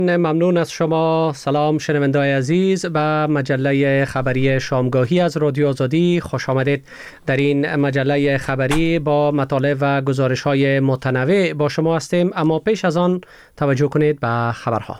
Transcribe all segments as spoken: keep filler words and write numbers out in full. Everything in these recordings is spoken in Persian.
ممنون از شما. سلام شنونده‌های عزیز به مجله خبری شامگاهی از رادیو آزادی. خوش آمدید. در این مجله خبری با مطالب و گزارش‌های متنوع با شما هستیم، اما پیش از آن توجه کنید به خبرها.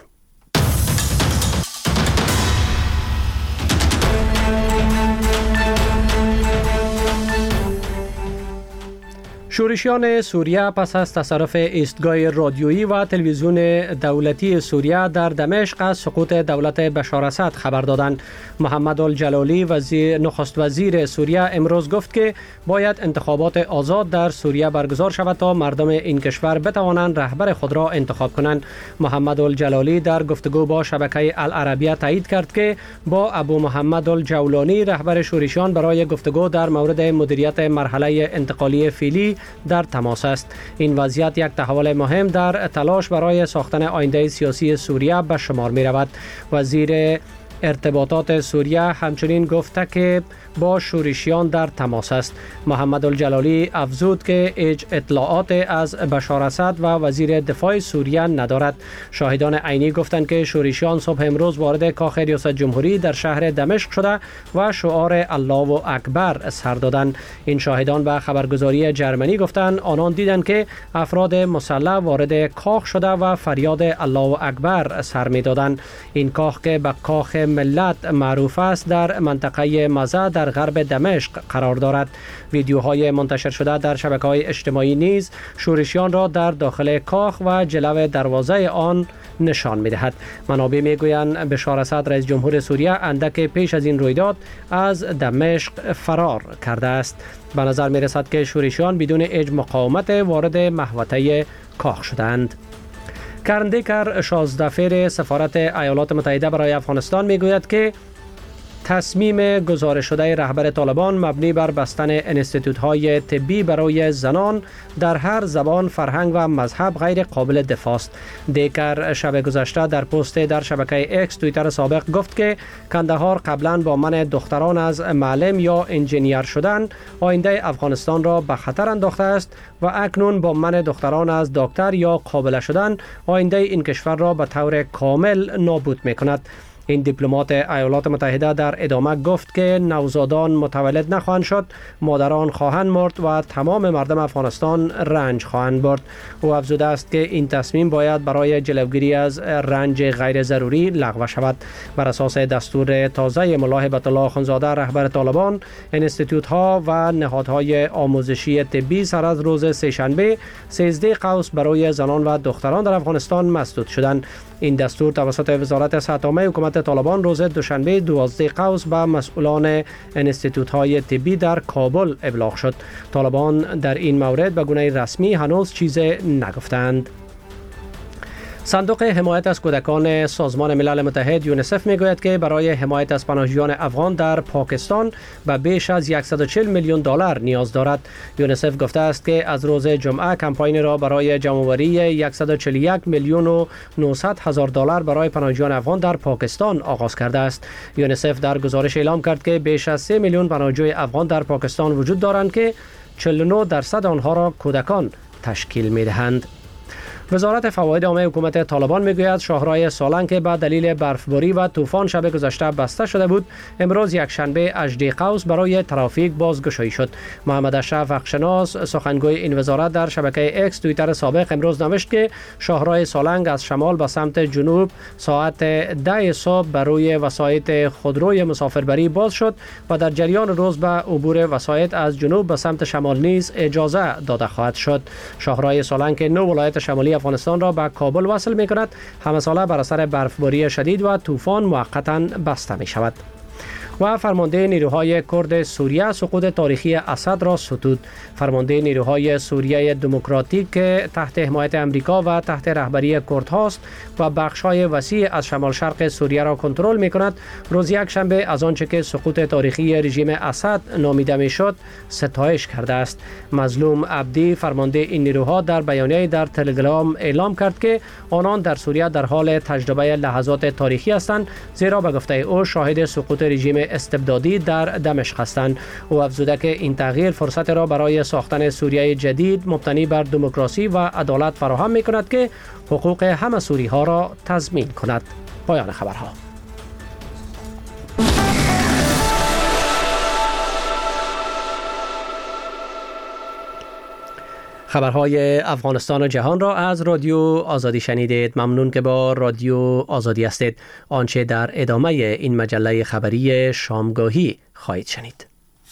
شورشیان سوریه پس از تصرف ایستگاه رادیویی و تلویزیون دولتی سوریه در دمشق از سقوط دولت بشار اسد خبر دادند. محمد الجلالی وزیر نخست وزیر سوریه امروز گفت که باید انتخابات آزاد در سوریه برگزار شود تا مردم این کشور بتوانند رهبر خود را انتخاب کنند. محمد الجلالی در گفتگو با شبکه العربیه تایید کرد که با ابو محمد الجولانی رهبر شورشیان برای گفتگو در مورد مدیریت مرحله انتقالی فعلی در تماس است. این وضعیت یک تحول مهم در تلاش برای ساختن آینده سیاسی سوریه به شمار می رود. وزیر ارتباطات سوریه همچنین گفته که با شورشیان در تماس است. محمد الجلالی افزود که هیچ اطلاعات از بشار اسد و وزیر دفاع سوریه ندارد. شاهدان عینی گفتند که شورشیان صبح امروز وارد کاخ ریاست جمهوری در شهر دمشق شده و شعار الله اکبر سر دادند. این شاهدان به خبرگزاری جرمنی گفتند آنان دیدند که افراد مسلح وارد کاخ شده و فریاد الله اکبر سر می‌دادند. این کاخ که به کاخ ملت معروف است در منطقه مزه در غرب دمشق قرار دارد. ویدیوهای منتشر شده در شبکه‌های اجتماعی نیز شورشیان را در داخل کاخ و جلو دروازه آن نشان می‌دهد. منابع می‌گویند بشار اسد رئیس جمهور سوریه اندک پیش از این رویداد از دمشق فرار کرده است. به نظر می‌رسد که شورشیان بدون هیچ مقاومت وارد محوطه کاخ شدند. کرن دیکر شانزده فیر سفارت ایالات متحده برای افغانستان میگوید که تصمیم گزارش شده رهبر طالبان مبنی بر بستن انستیتوت‌های طبی برای زنان در هر زبان، فرهنگ و مذهب غیر قابل دفاع است. دیکر شب گذشته در پست در شبکه اکس توییتر سابق گفت که کندهار قبلا با منع دختران از معلم یا انجینیر شدن آینده افغانستان را به خطر انداخته است و اکنون با منع دختران از دکتر یا قابله شدن آینده این کشور را به طور کامل نابود می‌کند. این دیپلمات ایالات متحده در ادامه گفت که نوزادان متولد نخواهند شد، مادران خواهند مرد و تمام مردم افغانستان رنج خواهند برد. او افزوده است که این تصمیم باید برای جلوگیری از رنج غیر ضروری لغو شود. بر اساس دستور تازه ملا هیبت الله اخوندزاده رهبر طالبان، انستیتوت ها و نهادهای آموزشی طبی سر از روز سه‌شنبه سیزده قوس برای زنان و دختران در افغانستان مسدود شدند. این دستور توسط وزارت صحت عامه حکومت طالبان روز دوشنبه دوازده قوس به مسئولان انستیتوت‌های طبی در کابل ابلاغ شد. طالبان در این مورد به گونه رسمی هنوز چیزی نگفتند. صندوق حمایت از کودکان سازمان ملل متحد یونیسف میگوید که برای حمایت از پناهجویان افغان در پاکستان به بیش از صد و چهل میلیون دلار نیاز دارد. یونیسف گفته است که از روز جمعه کمپاین را برای جمع‌آوری صد و چهل و یک میلیون و نهصد هزار دلار برای پناهجویان افغان در پاکستان آغاز کرده است. یونیسف در گزارش اعلام کرد که بیش از سه میلیون پناهجوی افغان در پاکستان وجود دارند که چهل و نه درصد آنها را کودکان تشکیل می‌دهند. وزارت فواید عامه حکومت طالبان میگوید شاهراه سالنگ که به دلیل برفباری و طوفان شب گذشته بسته شده بود، امروز یک شنبه هجده قوس برای ترافیک بازگشایی شد. محمد اشرف حقشناس سخنگوی این وزارت در شبکه اکس توییتر سابق امروز نوشت که شاهراه سالنگ از شمال به سمت جنوب ساعت ده صبح بر روی وسایط خودروی مسافربری باز شد و در جریان روز به عبور وسایط از جنوب به سمت شمال نیز اجازه داده خواهد شد. شاهراه سالنگ که نو ولایت شمالی افغانستان را به کابل وصل می کند، همه ساله بر اثر برفباری شدید و طوفان موقتا بسته می شود. و فرمانده نیروهای کرد سوریه سقوط تاریخی اسد را ستود. فرمانده نیروهای سوریه دموکراتیک که تحت حمایت امریکا و تحت رهبری کردهاست و بخش‌های وسیع از شمال شرق سوریه را کنترل می‌کند، روز یک شنبه از آنچه که سقوط تاریخی رژیم اسد نامیده می‌شد ستایش کرده است. مظلوم عبدی فرمانده این نیروها در بیانیه‌ای در تلگرام اعلام کرد که آنان در سوریه در حال تجربه لحظات تاریخی هستند، زیرا به گفته او شاهد سقوط رژیم استبدادی در دمشق هستند. او افزوده که این تغییر فرصت را برای ساختن سوریه جدید مبتنی بر دموکراسی و عدالت فراهم می کند که حقوق همه سوری ها را تضمین کند. پایان خبرها. خبرهای افغانستان و جهان را از رادیو آزادی شنیدید. ممنون که با رادیو آزادی هستید. آنچه در ادامه این مجله خبری شامگاهی خواهید شنید.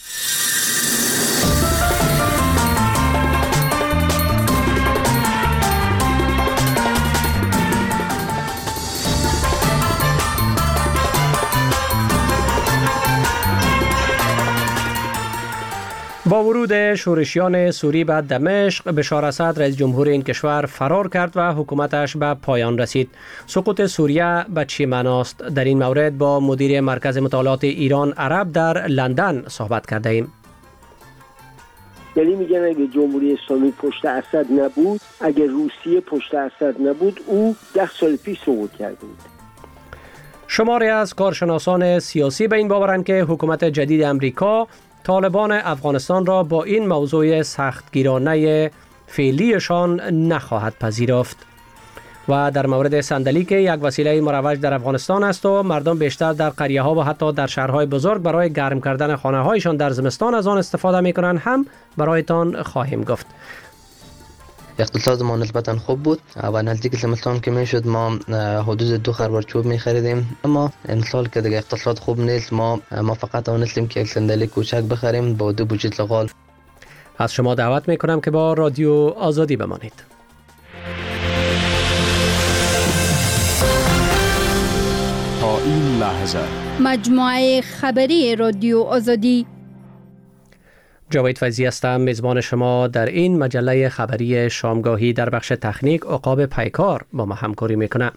با ورود شورشیان سوری به دمشق، بشار اسد رئیس جمهور این کشور فرار کرد و حکومتش به پایان رسید. سقوط سوریه به چه معناست؟ در این مورد با مدیر مرکز مطالعات ایران عرب در لندن صحبت کرده ایم. یعنی میگن اگه جمهوری اسلامی پشت اسد نبود، اگه روسیه پشت اسد نبود، او ده سال پیش سقوط کرده بود. شماری از کارشناسان سیاسی به این باورند که حکومت جدید امریکا طالبان افغانستان را با این موضوع سختگیرانه فعلیشان نخواهد پذیرفت. و در مورد صندلی که یک وسیله مروج در افغانستان است و مردم بیشتر در قریه ها و حتی در شهرهای بزرگ برای گرم کردن خانه هایشان در زمستان از آن استفاده می کنند هم برایتان خواهیم گفت. اقتصاد ما نسبتا خوب بود و نزدیک زمستان که میشد ما حدود دو خروار چوب می خریدیم، اما امسال که دیگه اقتصاد خوب نیست ما ما فقط توانستیم که یک صندلی کوچک بخریم با دو بوجه زغال. از شما دعوت می کنم که با رادیو آزادی بمانید. تا این لحظه مجموعه خبری رادیو آزادی. جاوید فیضی هستم، میزبان شما در این مجله خبری شامگاهی. در بخش تکنیک عقاب پیکار با ما همکاری میکنه.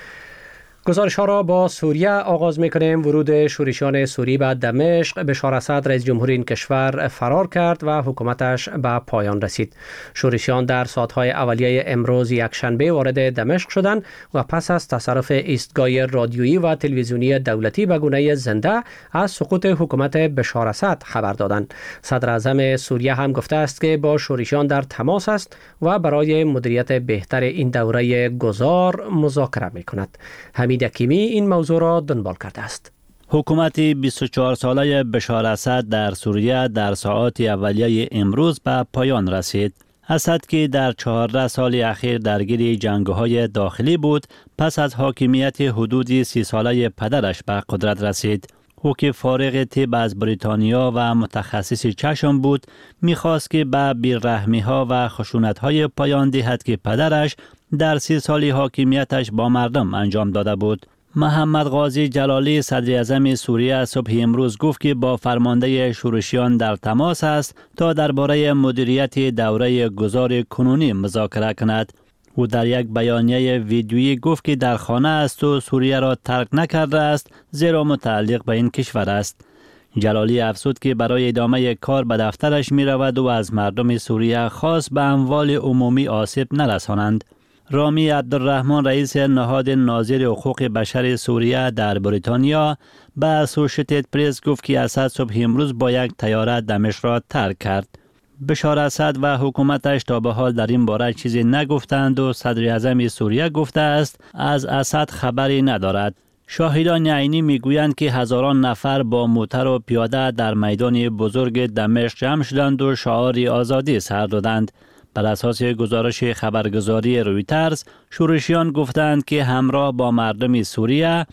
گزارش ها را با سوریه آغاز میکنیم. ورود شورشیان سوری به دمشق، بشار اسد رئیس جمهور این کشور فرار کرد و حکومتش به پایان رسید. شورشیان در ساعتهای اولیه امروز یک شنبه وارد دمشق شدند و پس از تصرف ایستگاه رادیویی و تلویزیونی دولتی به گونه زنده از سقوط حکومت بشار اسد خبر دادند. صدر اعظم سوریه هم گفته است که با شورشیان در تماس است و برای مدیریت بهتر این دوره گذار مذاکره میکند. حمید حکیمی این موضوع را دنبال کرده است. حکومت بیست و چهار ساله بشار اسد در سوریه در ساعات اولیه امروز به پایان رسید. اسد که در چهارده سال اخیر درگیر جنگ‌های داخلی بود، پس از حاکمیت حدود سی ساله پدرش به قدرت رسید. او که فارغ طب از بریتانیا و متخصص چشم بود، می‌خواست که به بی‌رحمی‌ها و خشونت‌های پایان دهد که پدرش در سی سال حاکمیتش با مردم انجام داده بود. محمد قاضی جلالی صدر اعظم سوریه صبح امروز گفت که با فرمانده شورشیان در تماس است تا درباره مدیریت دوره گذار کنونی مذاکره کند. او در یک بیانیه ویدیویی گفت که در خانه است و سوریه را ترک نکرده است، زیرا متعلق به این کشور است. جلالی افزود که برای ادامه کار به دفترش می رود و از مردم سوریه خواست به اموال عمومی آسیب نرسانند. رامی عبدالرحمن رئیس نهاد ناظر حقوق بشر سوریه در بریتانیا به اسوشیتد پرس گفت که اسد صبح امروز با یک طیاره دمشق را ترک کرد. بشار اسد و حکومتش تا به حال در این باره چیزی نگفتند و صدر اعظم سوریه گفته است از اسد خبری ندارد. شاهدان عینی میگویند که هزاران نفر با موتر و پیاده در میدان بزرگ دمشق جمع شدند و شعار آزادی سر دادند. بر اساس گزارش خبرگزاری رویترز، شورشیان گفتند که همراه با مردم سوریه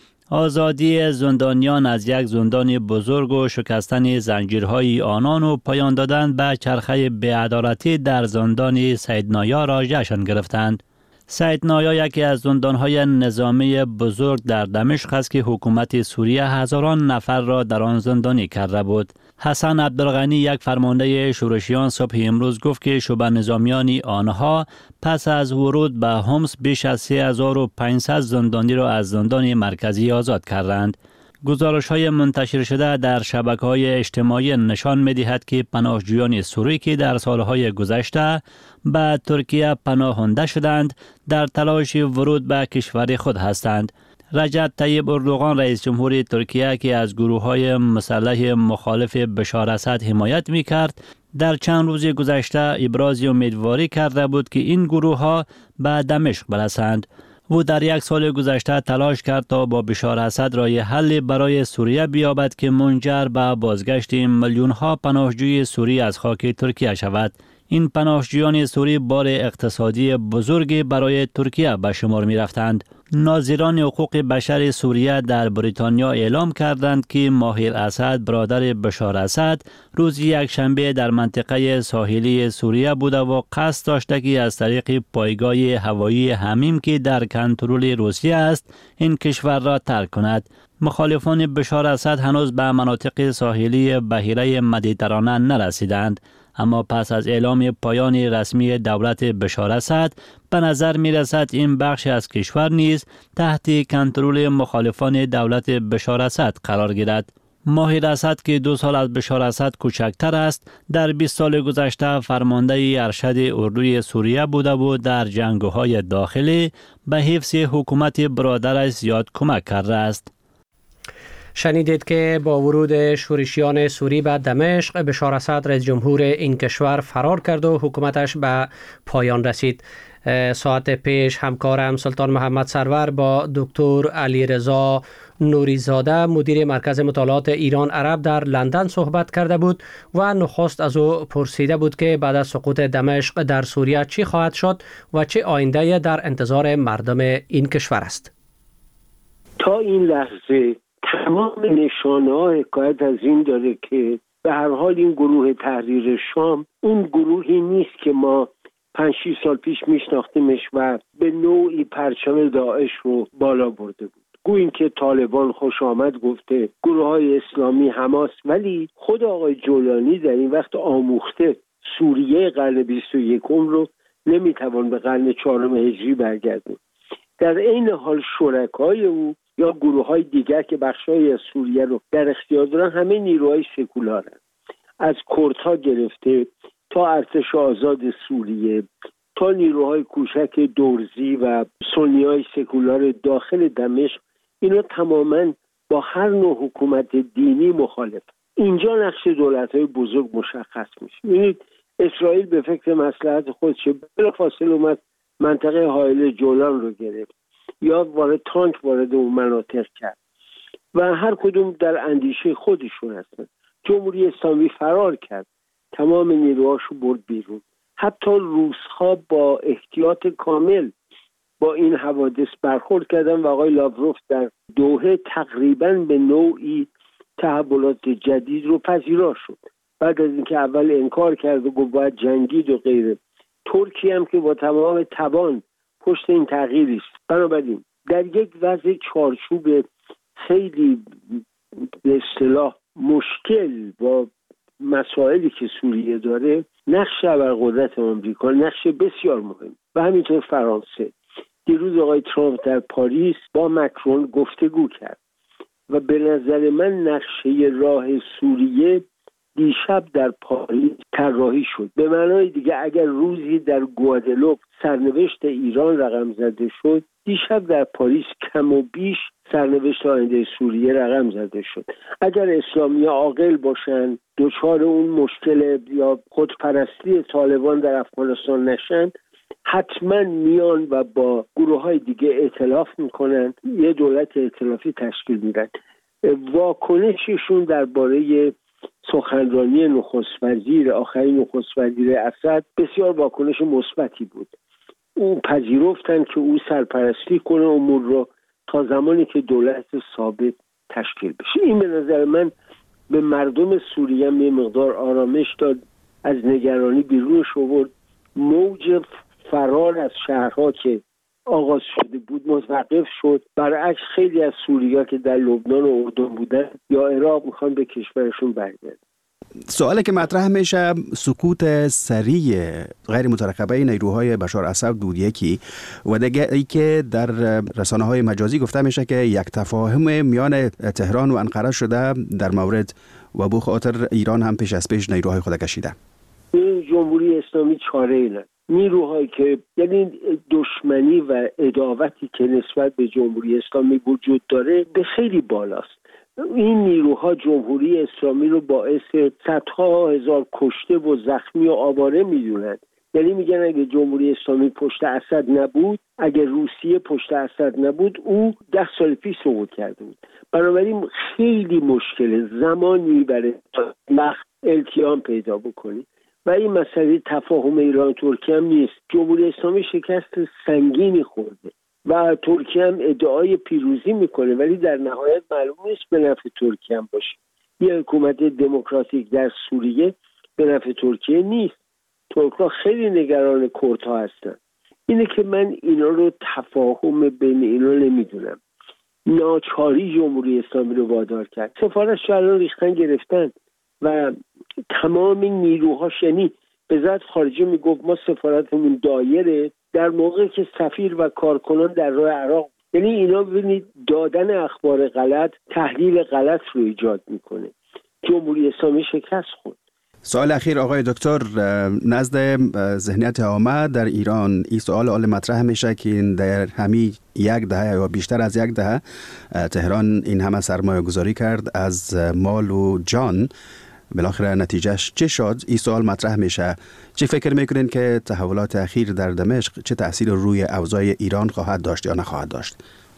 آزادی زندانیان از یک زندان بزرگ و شکستن زنجیرهای آنان و پایان دادن به چرخه بی‌عدالتی در زندان سید نایا را جشن گرفتند. سید نایا یکی از زندانهای نظامی بزرگ در دمشق است که حکومت سوریه هزاران نفر را در آن زندانی کرده بود. حسن عبدالغنی یک فرمانده شورشیان صبح امروز گفت که شبه نظامیان آنها پس از ورود به حمص بیش از سه هزار و پانصد زندانی را از زندان مرکزی آزاد کردند. گزارش های منتشر شده در شبکه‌های اجتماعی نشان می‌دهد که پناهجویان سوری که در سالهای گذشته به ترکیه پناهنده شدند در تلاش ورود به کشور خود هستند. رجب طیب اردوغان رئیس جمهور ترکیه که از گروه‌های مسلح مخالف بشار اسد حمایت می‌کرد، در چند روز گذشته ابراز امیدواری کرده بود که این گروه‌ها به دمشق برسند. او در یک سال گذشته تلاش کرد تا با بشار اسد راه حل برای سوریه بیابد که منجر به بازگشت میلیون‌ها پناهجوی سوری از خاک ترکیه شود. این پناهجویان سوری بار اقتصادی بزرگی برای ترکیه به شمار می رفتند. ناظران حقوق بشر سوریه در بریتانیا اعلام کردند که ماهر اسد برادر بشار اسد روز یک شنبه در منطقه ساحلی سوریه بوده و قصد داشته که از طریق پایگاه هوایی حمیم که در کنترل روسیه است این کشور را ترک کند. مخالفان بشار اسد هنوز به مناطق ساحلی بحیره مدیترانه نرسیدند، اما پس از اعلام پایان رسمی دولت بشار اسد به نظر می رسد این بخش از کشور نیز تحت کنترل مخالفان دولت بشار اسد قرار گیرد. ماهر اسد که دو سال از بشار اسد کوچکتر است، در بیست سال گذشته فرمانده ارشد اردوی سوریه بوده و در جنگ‌های داخلی به حفظ حکومت برادرش زیاد کمک کرده است. شنیدید که با ورود شورشیان سوری به دمشق، بشار اسد رئیس جمهور این کشور فرار کرد و حکومتش به پایان رسید. ساعت پیش همکارم سلطان محمد سرور با دکتر علیرضا نوریزاده مدیر مرکز مطالعات ایران عرب در لندن صحبت کرده بود و نخست از او پرسیده بود که بعد از سقوط دمشق در سوریه چی خواهد شد و چه آینده در انتظار مردم این کشور است. تا این لحظه تمام نشانه ها حکایت از این داره که به هر حال این گروه تحریر شام اون گروهی نیست که ما پنج شش سال پیش میشناختیمش و به نوعی پرچم داعش رو بالا برده بود. گوییم که طالبان خوش آمد گفته، گروه های اسلامی، حماس، ولی خود آقای جولانی در این وقت آموخته سوریه قرن بیست و یکم رو نمیتوان به قرن چهارم هجری برگردون. در این حال شرکای او یا گروه های دیگر که بخشای از سوریه رو در اختیار دارن همه نیروهای سکولارن، از کردها گرفته تا ارتش آزاد سوریه تا نیروهای کوچک دورزی و سنیای سکولار داخل دمشق، اینا تماما با هر نوع حکومت دینی مخالف. اینجا نقش دولت‌های بزرگ مشخص میشه. ببینید اسرائیل به فکر مصلحت خودش بلافاصله اومد منطقه حائل جولان رو گرفت یا وارد تانک وارد اون مناطق کرد و هر کدوم در اندیشه خودشون هستن. جمهوری اسلامی فرار کرد، تمام نیروهاشو برد بیرون. حتی روس‌ها با احتیاط کامل با این حوادث برخورد کردن و آقای لاوروف در دوحه تقریباً به نوعی تحولات جدید رو پذیرا شد. بعد از اینکه اول انکار کرد و گفت باید جنگید و غیره، ترکیه هم که با تمام توان پشت این تغییری است. بنابراین در یک وضع چارچوب خیلی به اصطلاح مشکل با مسائلی که سوریه داره، نقش ابرقدرت آمریکا نقش بسیار مهم و همینطور فرانسه. دیروز آقای ترامپ در پاریس با مکرون گفتگو کرد و به نظر من نقشه راه سوریه دیشب در پاریس طراحی شد. به معنای دیگه اگر روزی در گوادلوپ سرنوشت ایران رقم زده شد، دیشب در پاریس کم و بیش سرنوشت آینده سوریه رقم زده شد. اگر اسلامی عاقل باشن، دچار اون مشکل یا خودپرستی طالبان در افغانستان نشن، حتما میان و با گروه های دیگه ائتلاف میکنن، یه دولت ائتلافی تشکیل میدن. واکنششون درباره سخنرانی نخست وزیر آخرین نخست وزیر اسد بسیار واکنش مثبتی بود. اون پذیرفتن که او سرپرستی کنه امور رو تا زمانی که دولت ثابت تشکیل بشه. این به نظر من به مردم سوریه یه مقدار آرامش داد، از نگرانی بیرونش آورد. موج فرار از شهرها که آغاز شده بود متوقف شد. برعکس خیلی از سوری‌ها که در لبنان و اردن بودن یا عراق میخوان به کشورشون برگردن. سوالی که مطرح میشه سکوت سریع غیر مترقبه نیروهای بشار اسد بود یکی، و دیگه ای که در رسانه های مجازی گفته میشه که یک تفاهم میان تهران و انقره شده در مورد و به خاطر ایران هم پیش از پیش نیروهای خود کشیده. این جمهوری اسلامی چاره ای نداره. نیروهایی که یعنی دشمنی و عداوتی که نسبت به جمهوری اسلامی وجود داره به خیلی بالاست. این نیروها جمهوری اسلامی رو باعث صدها هزار کشته و زخمی و آواره میدونن. یعنی میگن اگه جمهوری اسلامی پشت اسد نبود، اگه روسیه پشت اسد نبود، او ده سال پیش سقوط کرده بود. بنابراین خیلی مشکله، زمان میبره تا وقت التیام پیدا بکنی و این مسئله تفاهم ایران ترکیه هم نیست. جمهوری اسلامی شکست سنگینی خورده و ترکیه هم ادعای پیروزی میکنه، ولی در نهایت معلوم نیست به نفع ترکیه هم باشه. یه حکومت دموکراتیک در سوریه به نفع ترکیه نیست. ترک‌ها خیلی نگران کردها هستن. اینه که من اینا رو تفاهم بین اینا نمیدونم. ناچاری جمهوری اسلامی رو وادار کرد. سفارتش الان ریختن گرفتن و تمام نیروهاش، یعنی وزارت خارجه میگفت ما سفارتمون دایره، در موقعی که سفیر و کارکنان در راه عراق، یعنی اینا ببینید دادن اخبار غلط تحلیل غلط رو ایجاد میکنه. جمهوری اسلامی شکست خورد. سوال اخیر آقای دکتر، نزد ذهنیت عامه در ایران این سوال آل مطرح میشه که در همین یک دهه یا بیشتر از یک دهه تهران این همه سرمایه گذاری کرد از مال و جان، بالاخره نتیجهش چه شد؟ این سوال مطرح میشه. چه فکر میکنین که تحولات اخیر در دمشق چه تأثیر روی اوضاع ایران خواهد داشت یا نخواهد داشت؟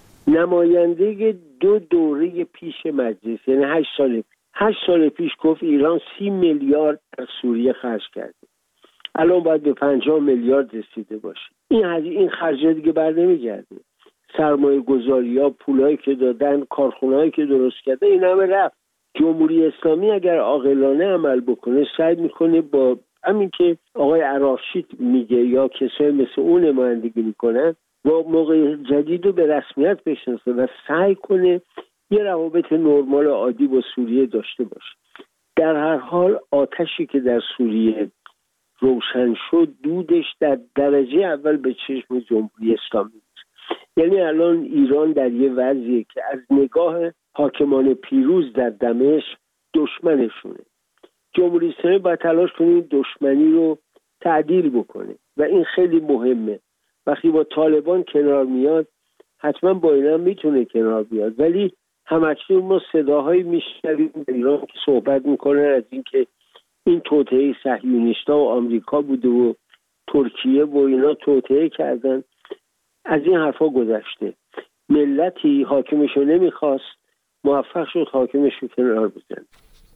نماینده دو دوره پیش مجلس، یعنی هشت سال هشت سال پیش گفت ایران سی میلیارد در سوریه خرج کرده، الان باید به پنجاه میلیارد رسیده باشه. این این خرجه دیگه بر نمیگرده. سرمایه گذاری ها، پولایی که دادن، کارخونهایی که درست کرده، این همه رفت. جمهوری اسلامی اگر عاقلانه عمل بکنه سعی میکنه با همین که آقای عراشید میگه یا کسایی مثل اون نمایندگی میکنن با موقع جدید رو به رسمیت بشناسه و سعی کنه یه روابط نرمال عادی با سوریه داشته باشه. در هر حال آتشی که در سوریه روشن شد دودش در درجه اول به چشم جمهوری اسلامی است. یعنی الان ایران در یه وضعیه که از نگاه حاکمان پیروز در دمشق دشمنشونه. جمهوری اسلامی باید تلاش کنه این دشمنی رو تعدیل بکنه و این خیلی مهمه. وقتی با طالبان کنار میاد حتما با اینا میتونه کنار بیاد، ولی همکنون ما صداهایی میشنویم در ایران که صحبت میکنن از اینکه این توطئه صهیونیست‌ها و آمریکا بوده و ترکیه و اینا توطئه کردن. از این حرفا گذشته. ملتی حاکمشو نمیخواست، موفق شد حاکمشو کنار بزنه.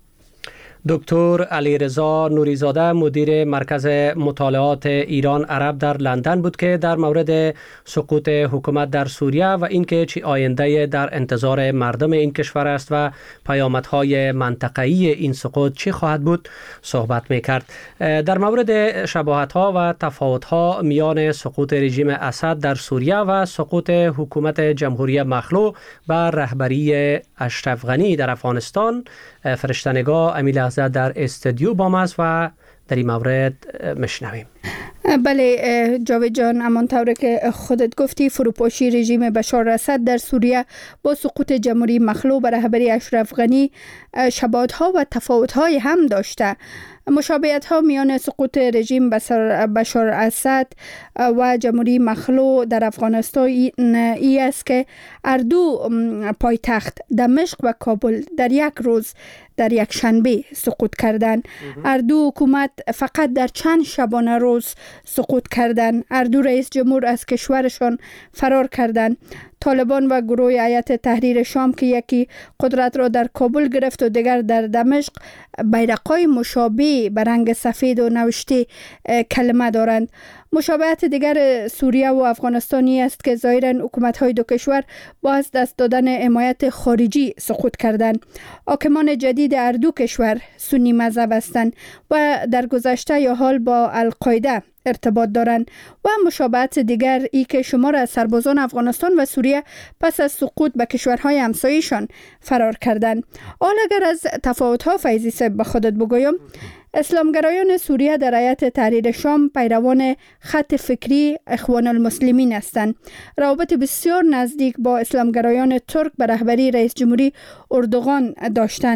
دکتر علیرضا نوریزاده مدیر مرکز مطالعات ایران عرب در لندن بود که در مورد سقوط حکومت در سوریه و اینکه چه آینده در انتظار مردم این کشور است و پیامدهای منطقه‌ای این سقوط چه خواهد بود صحبت می‌کرد. در مورد شباهت‌ها و تفاوت‌ها میان سقوط رژیم اسد در سوریه و سقوط حکومت جمهوری مخلوع بر رهبری اشرف غنی در افغانستان، فرشته‌نگاه امیل لحظه در استودیو با ما و در این مورد مشنویم. بله جاوید جان، همانطور که خودت گفتی فروپاشی رژیم بشار اسد در سوریه با سقوط جمهوری مخلوع بر رهبری اشرف غنی شباهت‌ها و تفاوت‌های هم داشته. مشابهت‌ها میان سقوط رژیم بشار اسد و جمهوری مخلوع در افغانستان ای است که هر دو پایتخت دمشق و کابل در یک روز در یک شنبه سقوط کردند. هر دو حکومت فقط در چند شبانه روز سقوط کردند. هر دو رئیس جمهور از کشورشان فرار کردند. طالبان و گروه هیئت تحریر شام که یکی قدرت را در کابل گرفت و دیگر در دمشق بیرق‌های مشابه به رنگ سفید و نوشته کلمه دارند. مشابهت دیگر سوریه و افغانستانی است که ظاهراً حکومت‌های دو کشور با از دست دادن حمایت خارجی سقوط کردند. حاکمان جدید هر دو کشور سنی مذهب هستند و در گذشته یا حال با القاعده ارتباط دارند. و مشابهت دیگر ای که شمار از سربازان افغانستان و سوریه پس از سقوط به کشورهای همسایه‌شان فرار کردند. حالا اگر از تفاوت‌ها فیضی صاحب به خودت بگویم، اسلامگرایان سوریه در هیئت تحریر شام پیروان خط فکری اخوان المسلمین هستند. روابط بسیار نزدیک با اسلامگرایان ترک به رهبری رئیس جمهوری اردوغان داشتند.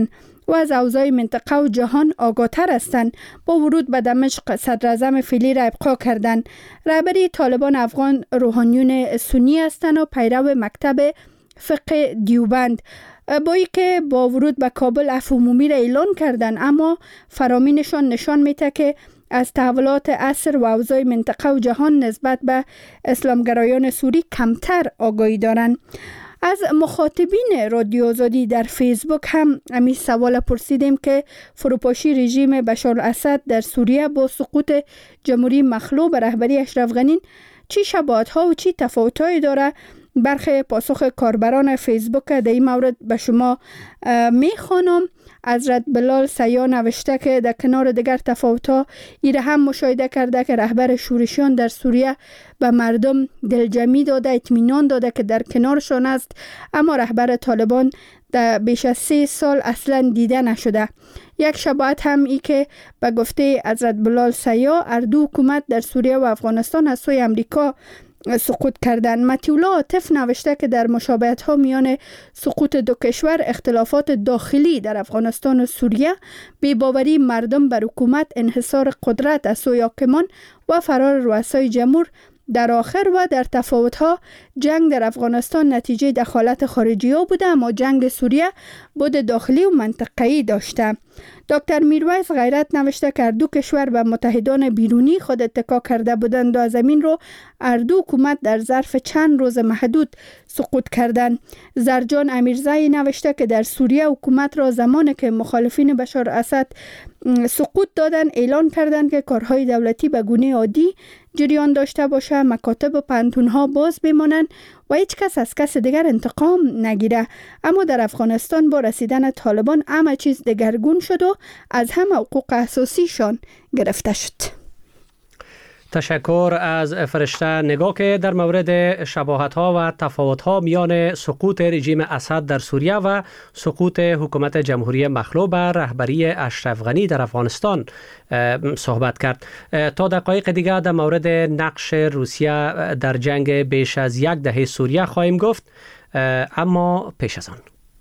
و از اوضاع منطقه و جهان آگاه‌تر هستند. با ورود به دمشق صدر اعظم فعلی را ابقا کردند. رهبری طالبان افغان روحانیون سنی هستند و پیرو مکتب فقه دیوبند. با ای که با ورود به کابل عفو عمومی را اعلان کردند، اما فرامینشان نشان میده که از تحولات عصر و اوضاع منطقه و جهان نسبت به اسلامگرایان سوری کمتر آگاهی دارند. از مخاطبین رادیو آزادی در فیسبوک هم امی سوال پرسیدیم که فروپاشی رژیم بشار الاسد در سوریه با سقوط جمهوری مخلوع به رهبری اشرف غنی چی شباهت ها و چی تفاوت هایی داره. برخی پاسخ کاربران فیسبوک در این مورد به شما میخوانم. حضرت بلال سیا نوشته که در کنار دیگر تفاوت‌ها ایره هم مشاهده کرده که رهبر شورشیان در سوریه به مردم دلجمعی داده، اطمینان داده که در کنارشان است، اما رهبر طالبان در بیش از سه سال اصلا دیده نشده. یک شباهت هم ای که به گفته حضرت بلال سیا اردو حکومت در سوریه و افغانستان از سوی امریکا سقوط کردن. متیولا عاطف نوشته که در مشابهت ها میان سقوط دو کشور اختلافات داخلی در افغانستان و سوریه، بی‌باوری مردم بر حکومت، انحصار قدرت از سوی حاکمان و فرار رؤسای جمهور در آخر و در تفاوت ها جنگ در افغانستان نتیجه دخالت خارجی ها بوده، اما جنگ سوریه بود داخلی و منطقه‌ای داشته. دکتر میرویس غیرت نوشته که دو کشور به متحدان بیرونی خود اتکا کرده بودند و از زمین رو اردو حکومت در ظرف چند روز محدود سقوط کردند. زرجان امیرزایی نوشته که در سوریه حکومت را زمانی که مخالفین بشار الاسد سقوط دادن اعلان کردند که کارهای دولتی به گونه عادی جریان داشته باشه، مکاتب و پانتونها باز بمانند و هیچ کس از کس دیگر انتقام نگیره. اما در افغانستان با رسیدن طالبان همه چیز دگرگون شد و از هم حقوق اساسیشان گرفته شد. تشکر از فرشته نگاه که در مورد شباهت‌ها و تفاوت‌ها میان سقوط رژیم اسد در سوریه و سقوط حکومت جمهوری مخلوع بر رهبری اشرف غنی در افغانستان صحبت کرد. تا دقایق دیگر در مورد نقش روسیه در جنگ بیش از یک دهه سوریه خواهیم گفت، اما پیش از آن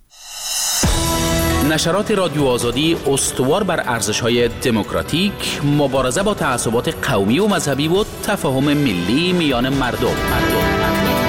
نشرات رادیو آزادی استوار بر ارزش‌های دموکراتیک، مبارزه با تعصبات قومی و مذهبی و تفاهم ملی میان مردم. مردم.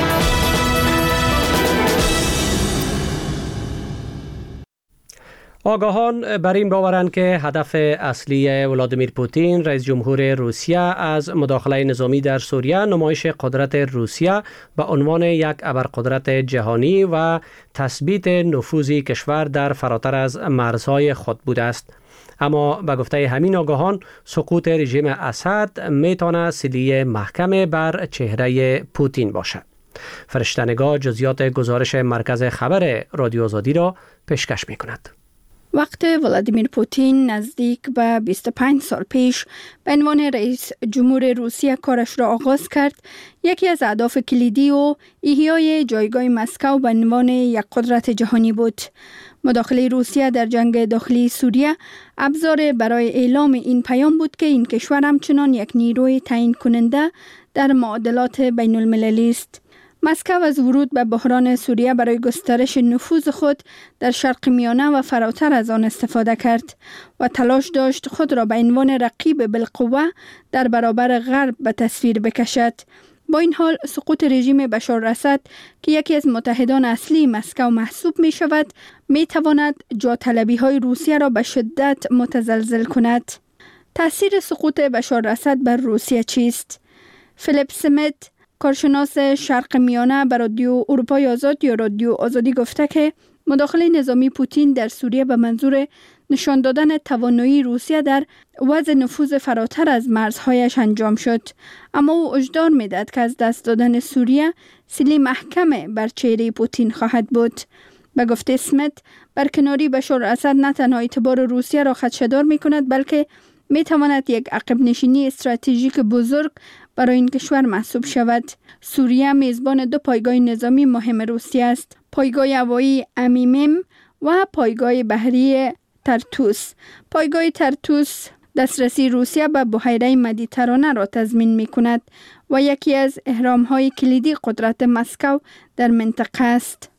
آگاهان بر این باورند که هدف اصلی ولادیمیر پوتین رئیس جمهور روسیه از مداخله نظامی در سوریه نمایش قدرت روسیه به عنوان یک ابرقدرت جهانی و تثبیت نفوذ کشور در فراتر از مرزهای خود بوده است. اما به گفته همین آگاهان سقوط رژیم اسد میتونه سیلی محکم بر چهره پوتین باشد. فرشته‌نگاه جزئیات گزارش مرکز خبر رادیو آزادی را پیشکش می‌کند. وقت ولادیمیر پوتین نزدیک به بیست و پنج سال پیش به عنوان رئیس جمهور روسیه کارش را آغاز کرد، یکی از اهداف کلیدی و احیای جایگاه مسکو به عنوان یک قدرت جهانی بود. مداخله روسیه در جنگ داخلی سوریه ابزار برای اعلام این پیام بود که این کشور همچنان یک نیروی تعیین کننده در معادلات بین المللی است. مسکو از ورود به بحران سوریه برای گسترش نفوذ خود در شرق میانه و فراتر از آن استفاده کرد و تلاش داشت خود را به عنوان رقیب بالقوه در برابر غرب به تصویر بکشد. با این حال سقوط رژیم بشار الاسد که یکی از متحدان اصلی مسکو محسوب می شود، می تواند جاطلبی های روسیه را به شدت متزلزل کند. تاثیر سقوط بشار الاسد بر روسیه چیست؟ فیلیپ سمیت، کارشناس شرق میانه بر رادیو اروپای آزاد یا رادیو آزادی گفته که مداخله نظامی پوتین در سوریه به منظور نشان دادن توانایی روسیه در وضع نفوذ فراتر از مرزهایش انجام شد، اما او هشدار می‌دهد که از دست دادن سوریه سیلی محکم بر چهره پوتین خواهد بود. به گفته اسمیت، برکناری بشار الاسد نه تنها اعتبار روسیه را خدشه‌دار می‌کند بلکه می‌تواند یک عقب نشینی استراتژیک بزرگ برای این کشور محسوب شود. سوریه میزبان دو پایگاه نظامی مهم روسیه است: پایگاه هوایی امیمیم و پایگاه بحری ترتوس. پایگاه ترتوس دسترسی روسیه به بحیره مدیترانه را تضمین می کند و یکی از اهرام‌های کلیدی قدرت مسکو در منطقه است.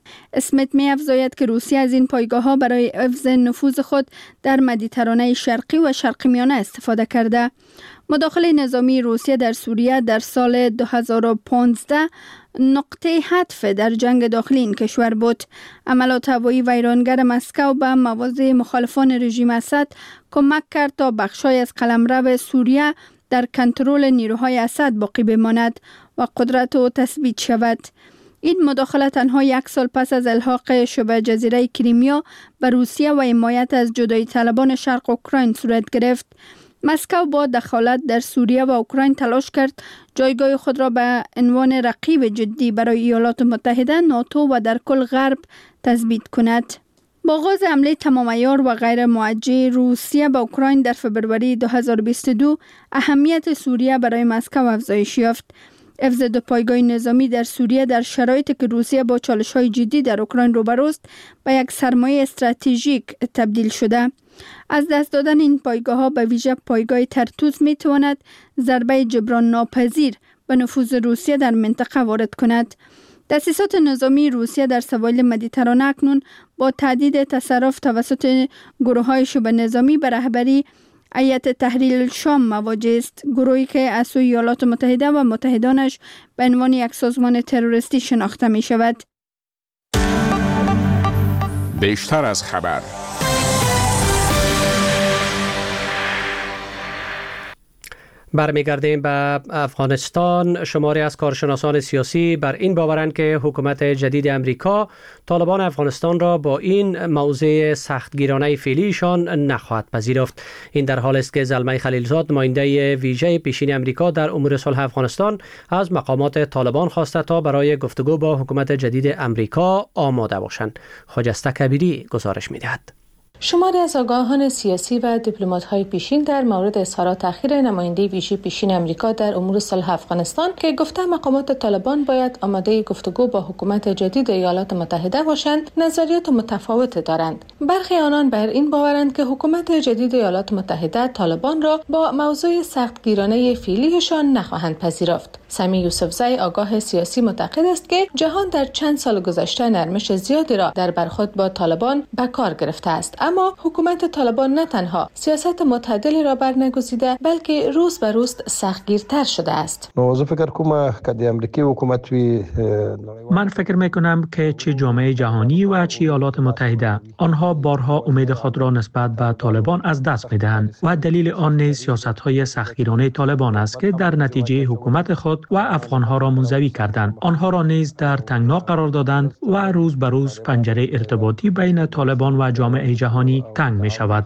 اسمیت می افزاید که روسیه از این پایگاه ها برای حفظ نفوذ خود در مدیترانه شرقی و شرق میانه استفاده کرده. مداخله نظامی روسیه در سوریه در سال دو هزار و پانزده نقطه هدف در جنگ داخلی این کشور بود. عملات هوایی ویرانگر مسکو به مواضع مخالفان رژیم اسد کمک کرد تا بخشای از قلمرو سوریه در کنترل نیروهای اسد باقی بماند و قدرت او تثبیت شود. این مداخله تنها یک سال پس از الحاق شبه جزیره کریمیا به روسیه و حمایت از جدایی طلبان شرق اوکراین صورت گرفت. مسکو با دخالت در سوریه و اوکراین تلاش کرد جایگاه خود را به عنوان رقیب جدی برای ایالات متحده، ناتو و در کل غرب تثبیت کند. با آغاز حمله تمام عیار و غیر موجه روسیه به اوکراین در فبروری دو هزار و بیست و دو، اهمیت سوریه برای مسکو افزایش یافت. حفظ دو پایگاه نظامی در سوریه در شرایطی که روسیه با چالش‌های جدی در اوکراین روبروست به یک سرمایه استراتژیک تبدیل شده. از دست دادن این پایگاه ها به ویژه پایگاه ترتوز می تواند ضربه جبران ناپذیر به نفوذ روسیه در منطقه وارد کند. تأسیسات نظامی روسیه در سواحل مدیترانه اکنون با تهدید تصرف توسط گروه های شبه نظامی به رهبری هیئت تحریر الشام مواجه است، گروهی که از سوی ایالات متحده و متحدانش به عنوان یک سازمان تروریستی شناخته می شود. بیشتر از خبر. برمیگردیم به افغانستان. شماری از کارشناسان سیاسی بر این باورند که حکومت جدید امریکا طالبان افغانستان را با این موضع سختگیرانه فعلیشان نخواهد پذیرفت. این در حال است که زلمه خلیلزاد، نماینده ویژه پیشین امریکا در امور صلح افغانستان، از مقامات طالبان خواسته تا برای گفتگو با حکومت جدید امریکا آماده باشند. خجسته کبیری گزارش می‌دهد. شماری از آگاهان سیاسی و دیپلمات‌های پیشین در مورد اظهارات اخیر نماینده ویژه پیشین امریکا در امور صلح افغانستان که گفته مقامات طالبان باید آماده گفتگو با حکومت جدید ایالات متحده باشند، نظریات متفاوت دارند. برخی آنان بر این باورند که حکومت جدید ایالات متحده طالبان را با موضوع سختگیرانه فعلیشان نخواهند پذیرفت. سمی یوسفزی، آگاه سیاسی، معتقد است که جهان در چند سال گذشته نرمش زیادی را در برخورد با طالبان به کار گرفته است، اما حکومت طالبان نه تنها سیاست معتدلی را برنگزیده بلکه روز به روز سختگیرتر شده است. من فکر میکنم که چه جامعه جهانی و چه ایالات متحده آنها بارها امید خود را نسبت به طالبان از دست میدهند و دلیل آن نیز سیاست‌های سختگیرانه طالبان است که در نتیجه حکومت خود و افغانها را منزوی کردند. آنها را نیز در تنگنا قرار دادند و روز به روز پنجره ارتباطی بین طالبان و جامعه جهانی تنگ می شود.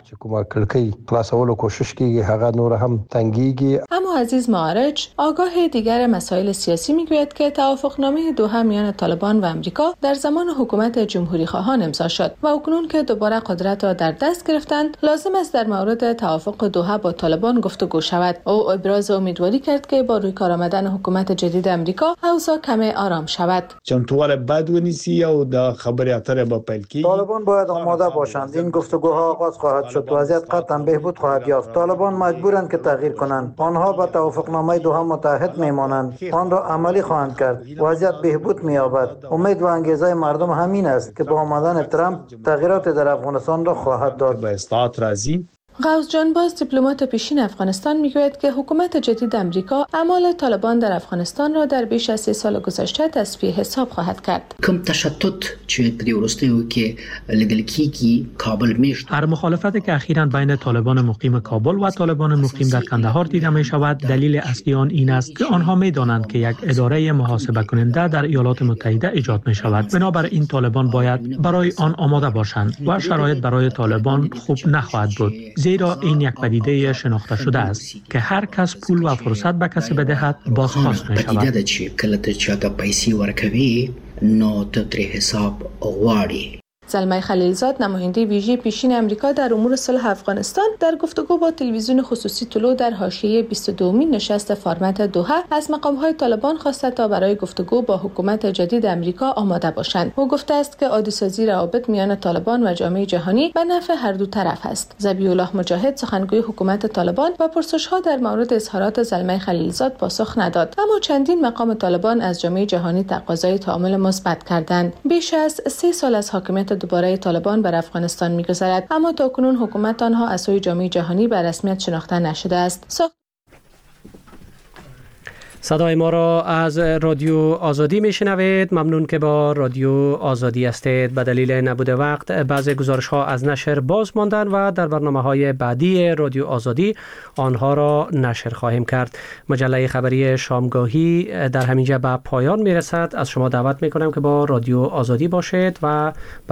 اما عزیز معارج، آگاه دیگر مسائل سیاسی می گوید که توافقنامه دوحه میان طالبان و امریکا در زمان حکومت جمهوری خواهان امضا شد و اکنون که دوباره قدرت را در دست گرفتند، لازم است در مورد توافق دوحه با طالبان گفتگو شود. او ابراز امیدواری کرد که با روی کار آمدن حکومت جدید امریکا اوضاع کمی آرام شود. چنتوار بد ونیسی او د خبری اتر با پلکی طالبان باید آماده باشند. این گفتگوها آغاز خواهد شد. وضعیت قطعا بهبود خواهد یافت. طالبان مجبورند که تغییر کنند. آنها به توافقنامه دوحه متحد میمانند. آن را عملی خواهند کرد. وضعیت بهبود می‌یابد. امید و انگیزه مردم همین است که با آمدن ترامپ تغییرات در افغانستان را خواهد داد. به اصلاحات راضی. غوث جان باز، دیپلمات پیشین افغانستان، میگوید که حکومت جدید امریکا اعمال طالبان در افغانستان را در بیش از سه سال گذشته تصفیه حساب خواهد کرد. کم تشدد چې په دې وروستیو کې لیدل کیږي کابل میشت. هر مخالفت که اخیراً بین طالبان مقیم کابل و طالبان مقیم در کندهار دیده می شود، دلیل اصلی آن این است که آنها می دانند که یک اداره محاسبه کننده در ایالات متحده ایجاد می شود. بنابراین طالبان باید برای آن آماده باشند و شرایط برای طالبان خوب نخواهد بود، زیرا این یک پدیده شناخته شده است که هر کس پول و فرصت به کسی بدهد بازخواست می شود. پدیده چې کله ته چاته پیسې ورکوي نو ته ترې حساب غواړي. زلمه خلیلزاد نماینده ویژه پیشین امریکا در امور صلح افغانستان در گفتگو با تلویزیون خصوصی طلوع در حاشیه بیست و دومین نشست فرمت دوحه از مقام‌های طالبان خواسته تا برای گفتگو با حکومت جدید امریکا آماده باشند. او گفته است که عادی‌سازی روابط میان طالبان و جامعه جهانی به نفع هر دو طرف است. ذبیح الله مجاهد سخنگوی حکومت طالبان و پرسش‌ها در مورد اظهارات زلمه خلیلزاد پاسخ نداد، اما چندین مقام طالبان از جامعه جهانی تقاضای تعامل مثبت کردند. بیش از سه سال از حاکمیت دوباره طالبان بر افغانستان می‌گذرد، اما تاکنون حکومت آنها از سوی جامعه جهانی به رسمیت شناخته نشده است. ساخت صدای ما را از رادیو آزادی میشنوید. ممنون که با رادیو آزادی هستید. به دلیل نبود وقت بعضی گزارش ها از نشر باز ماندن و در برنامه های بعدی رادیو آزادی آنها را نشر خواهیم کرد. مجله خبری شامگاهی در همینجا به پایان میرسد. از شما دعوت میکنم که با رادیو آزادی باشید و